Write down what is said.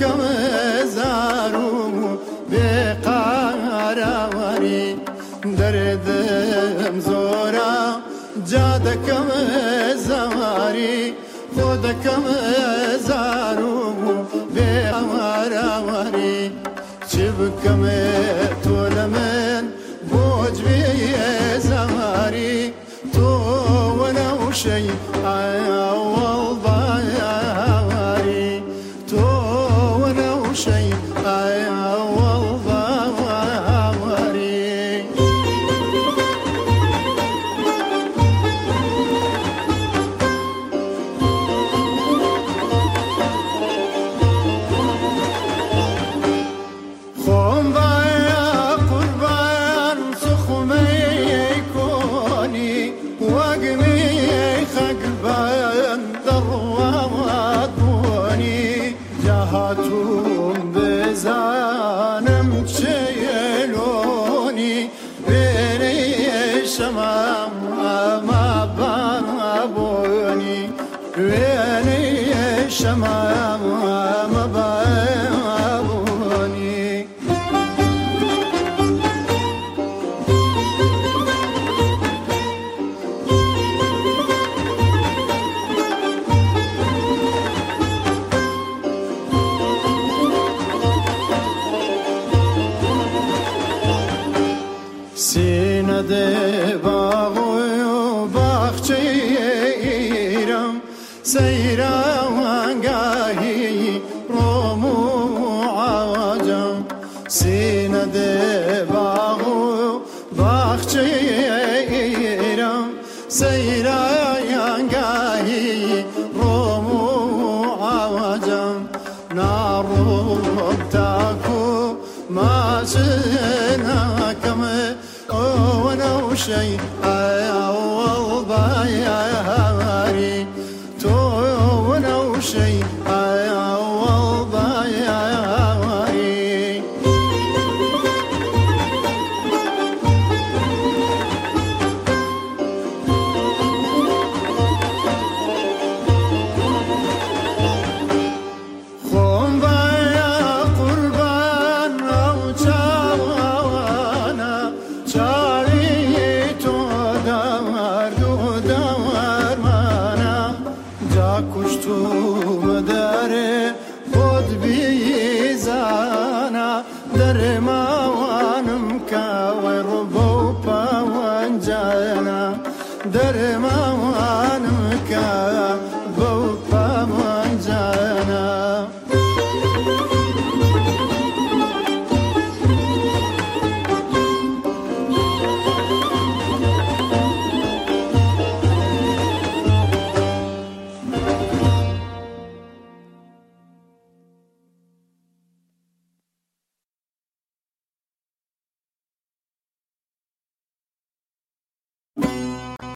دەکەم زار و بێقاراوەری دەردم زۆرە جا دەکەم زەواری خۆ دەکەم زار و بێقاراوەری چی بکەم تۆ لە من بۆ گوێ زەواری تۆ وەنە وشەی ئاوەڵ باواری تۆ وەنە وشەی ئاوەڵ باواری خۆم باە قوربان سوخمەی کۆنی وەگمی خەکبان دەڕوات بوونی جاهاتوم بزانم چێلۆنی وێنەی شەمام ئەمە بابۆنی وێنەی شەمام ئەمە بابۆنی سینە دێ باغۆی و باخچەی ئیرەم سەیراوانگاهی ڕۆم و عاوەجەم سینە دێ باغۆی و باخچەی ئیرەم سەیراوانگاهی ڕۆم و عاوەجەم ناڕۆم تاکو ماچنەکەم وەنە وشەی ئاوەڵ باواری تۆ وەنە وشەی ئاوەڵ باواری خۆم باە قوربان ئەو چاوانە چاوی تۆ دەوارد و دەوارمانە جا کوشتومە دەرێ خۆت بیزانە دەرێما